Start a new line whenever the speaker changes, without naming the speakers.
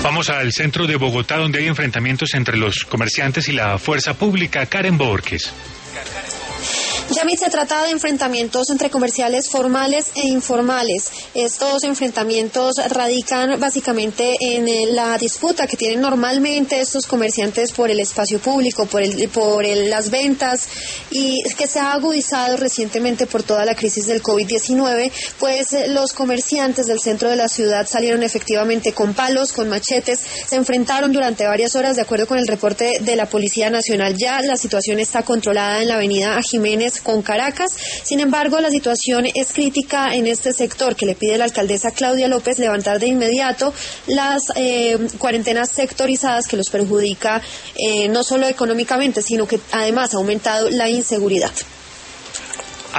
Vamos al centro de Bogotá, donde hay enfrentamientos entre los comerciantes y la fuerza pública. Karen Borges.
Yamit, se trata de enfrentamientos entre comerciales formales e informales. Estos enfrentamientos radican básicamente en la disputa que tienen normalmente estos comerciantes por el espacio público, por las ventas, y que se ha agudizado recientemente por toda la crisis del COVID-19, pues los comerciantes del centro de la ciudad salieron efectivamente con palos, con machetes, se enfrentaron durante varias horas. De acuerdo con el reporte de la Policía Nacional, ya la situación está controlada en la avenida Jiménez con Caracas. Sin embargo, la situación es crítica en este sector, que le pide a la alcaldesa Claudia López levantar de inmediato las cuarentenas sectorizadas, que los perjudica no solo económicamente, sino que además ha aumentado la inseguridad.